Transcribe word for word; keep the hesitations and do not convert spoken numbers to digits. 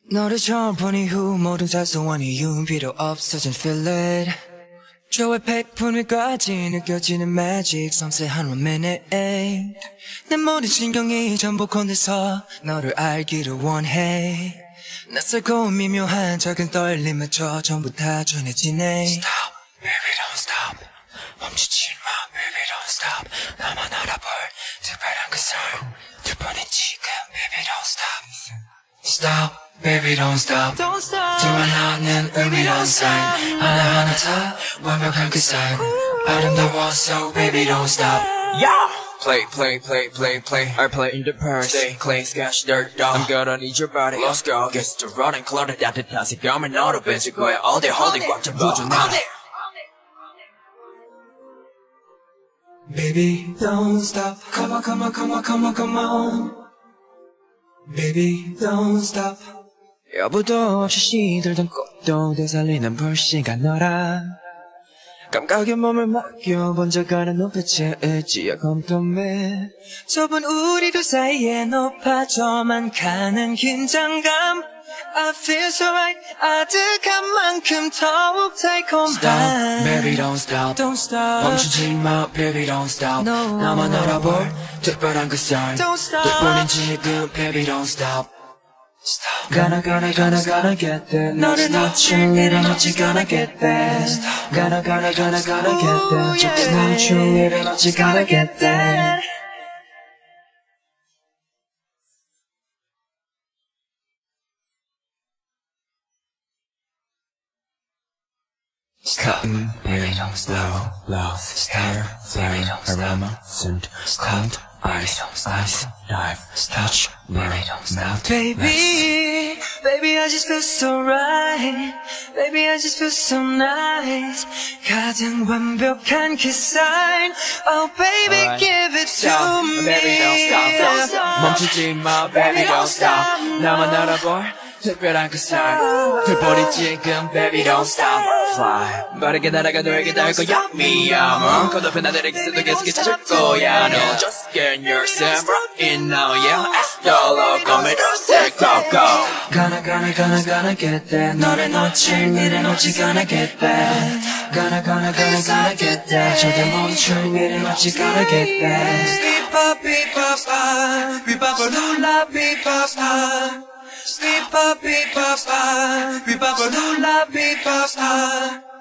너를 처음 본 이후 모든 사소한 이유는 필요 없어진 feel it 저의 백분 위까지 느껴지는 magic 섬세한 one minute 내 모든 신경이 전부 건네서 너를 알기를 원해 낯설고 미묘한 작은 떨림마저 전부 다 전해지네 Stop, baby don't stop 멈추지 마 baby don't stop 나만 알아볼 특별한 그 삶 두 번은 지금 baby don't stop Stop, baby don't stop Don't stop 두만하는 의미로운 sign 하나하나 다 완벽한 그 sign 아름다워 so baby don't stop Yeah! Play, play, play, play, play I play in the purse Stay, clay, sketch, dirt, dog I'm gonna need your body Let's go Get to running, cluttered 따뜻한 색감을 너로 뺏을 거야 All day, all day, 꽉 잡아줘 나 Baby, don't stop Come on, come on, come on, come on, come on Baby, don't stop 여부도 없이 시들던 꽃도 되살리는 불씨가 너라 감각에 몸을 맡겨 번져가는 눈빛에 의지야 검도매 좁은 우리 두 사이에 높아져만 가는 긴장감 I feel so right 아득한 만큼 더욱 달콤한 Stop, baby don't stop Don't stop 멈추지 마, baby don't stop no. 나만 알아볼 특별한 그 sign Don't stop 두 번인 지금, baby don't stop Stop Gonna gonna gonna gonna get there 너를 놓칠 일은 없지 gonna get there Stop Gonna gonna gonna gonna get there 절대 멈출 일은 없지 gonna get there Stop, baby, slow, low, stare, flame, aroma, scent, cold, ice, ice, dive, touch, burn, melt, Baby, baby, I just feel so right Baby, I just feel so nice 가장 완벽한 그 sign Oh, baby, right. give it stop, to me Baby, don't stop, don't stop 멈추지 마, baby, don't stop 나만 알아볼 특별한 그 sign 불보리 지금, baby, don't stop Fly 빠르게 날아가 너에게 닿을 거야 미야마 거듭해 나들의 기세도 계속 찾을 거야 No, just get yourself right in now Yeah, as the logo 믿으세요 Go, go Gonna, gonna, gonna, gonna get there 너를 놓칠 일은 없지 gonna get there Gonna, gonna, gonna, gonna get there 절대 멈출 일은 없지 gonna get there Beep-pop, beep-pop, beep-pop, lula, beep-pop Beep-pop, beep-pop, beep-pop, lula, beep-pop